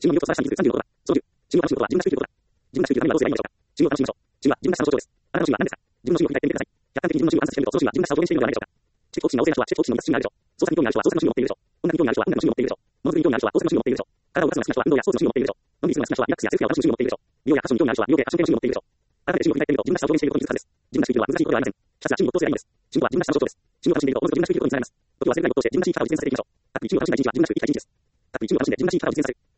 中国の魅力と素晴らしさに気づく30のことだ。その10、中国を楽しむことは自分が主ということだ。自分が主ということは何をどうすればいいのでしょうか。中国を楽しみましょう。中国は自分が主の象徴です。あなたの主は何ですか。自分の主を振り返ってみてください。客観的に自分の主を観察してみると、その主は自分が下を表現しているのではないでしょうか。知的好奇心が旺盛な人は知的好奇心の満たす主になるでしょう。創作に興味がある人は創作の主に持っているでしょう。音楽に興味がある人は音楽の主に持っているでしょう。物作りに興味がある人は工作の主に持っているでしょう。体を動かすのが好きな人は運動やスポーツの主に持っているでしょう。のんびりするのが好きな人はリラックスやセルフやお話の主に持っているでしょう。美容やファッションに興味がある人は美容系やファッション系の主に持っているでしょう。改めて主を振り返ってみると自分が下を表現していることに気づくはずです。自分が主というのは難しいことではありません。ひたすら主に没頭すればいいんです。主は自分が下の象徴です。主を楽しんでいるとおのずと自分が主ということにつながります。時は忘れない没頭して自分らしい力を実践させていきましょう。かっこいい主を楽しんで自分らしい力を実践させていきましょう。かっこいい主を楽しんで自分らしい力を実践させる。